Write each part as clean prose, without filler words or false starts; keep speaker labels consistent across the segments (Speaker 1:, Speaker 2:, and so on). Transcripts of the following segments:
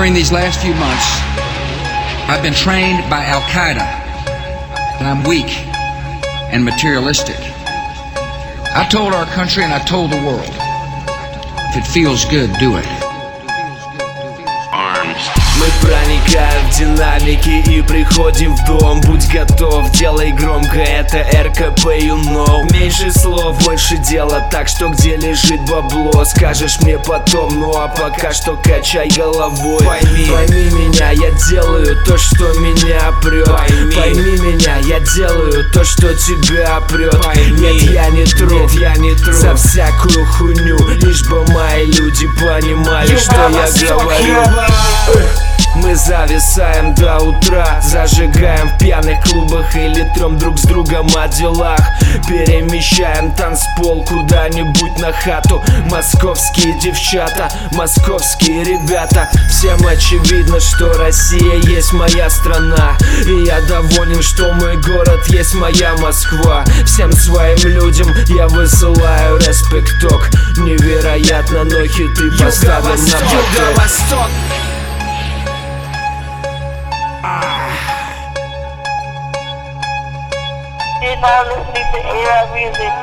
Speaker 1: During these last few months, I've been trained by Al-Qaeda that I'm weak and materialistic. I told our country and I told the world, if it feels good, do it.
Speaker 2: Мы проникаем в динамики и приходим в дом. Будь готов, делай громко, это РКП, you know. Меньше слов, больше дела, так что где лежит бабло? Скажешь мне потом, ну а пока что качай головой. Пойми меня, я делаю то, что меня прет. Пойми меня, я делаю то, что тебя прет. Нет, я не тру за всякую хуйню, лишь бы мои люди понимали, что я говорю. Мы зависаем до утра, зажигаем в пьяных клубах или трем друг с другом о делах. Перемещаем танцпол куда-нибудь на хату. Московские девчата, московские ребята. Всем очевидно, что Россия есть моя страна, и я доволен, что мой город есть моя Москва. Всем своим людям я высылаю респекток. Невероятно, но хиты поставим на
Speaker 3: Юго-Восток.
Speaker 4: You're now listening to A-Rap music.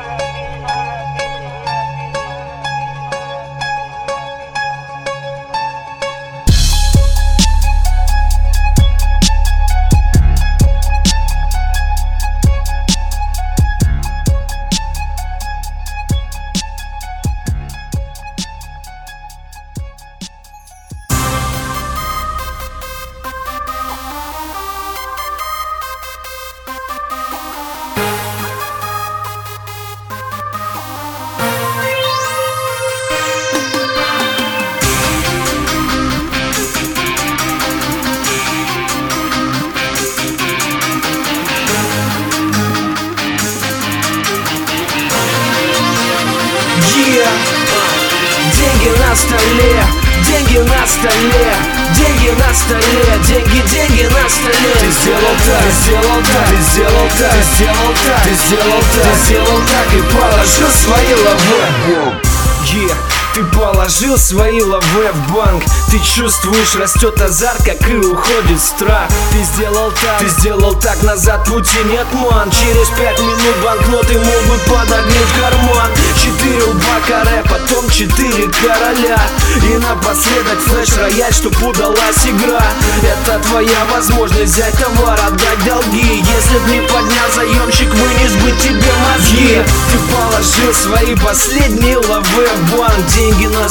Speaker 2: Деньги на столе, деньги на столе, деньги на столе, деньги на столе. Ты сделал так, ты сделал так, ты сделал так, ты сделал так, ты сделал так, ты сделал так и положил свои лавы. Ты положил свои лавы в банк. Ты чувствуешь, растет азарт, как и уходит страх. Ты сделал так, назад пути нет, ман. Через 5 минут банкноты могут подогнуть карман. 4 лба каре, потом 4 короля. И напоследок флеш-рояль, чтоб удалась игра. Это твоя возможность взять товар, отдать долги. Если б не поднял заемщик, вынес бы тебе мозги. Ты положил свои последние лавы в банк. Деньги на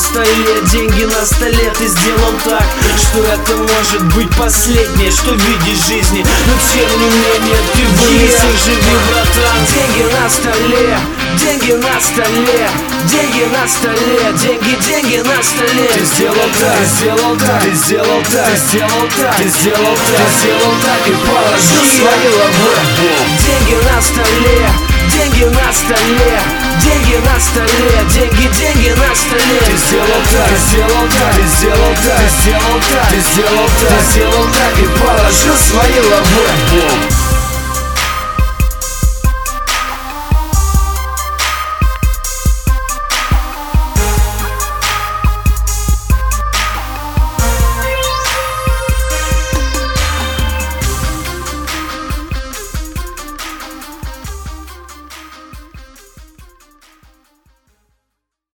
Speaker 2: столе, ты сделал так, что это может быть последнее, что видишь в жизни. Но тем не менее ты вынес их, живи, братан. Деньги на столе, деньги на столе, деньги на столе, деньги на столе. Ты сделал так, ты сделал так, ты сделал так, ты сделал так, ты сделал так, ты сделал так и положил свои лавы. Деньги на столе, деньги на столе, деньги на столе, деньги на столе. Ты сделал так, ты сделал так, ты сделал так, ты сделал так, ты сделал так, ты сделал так и положил свои лавы.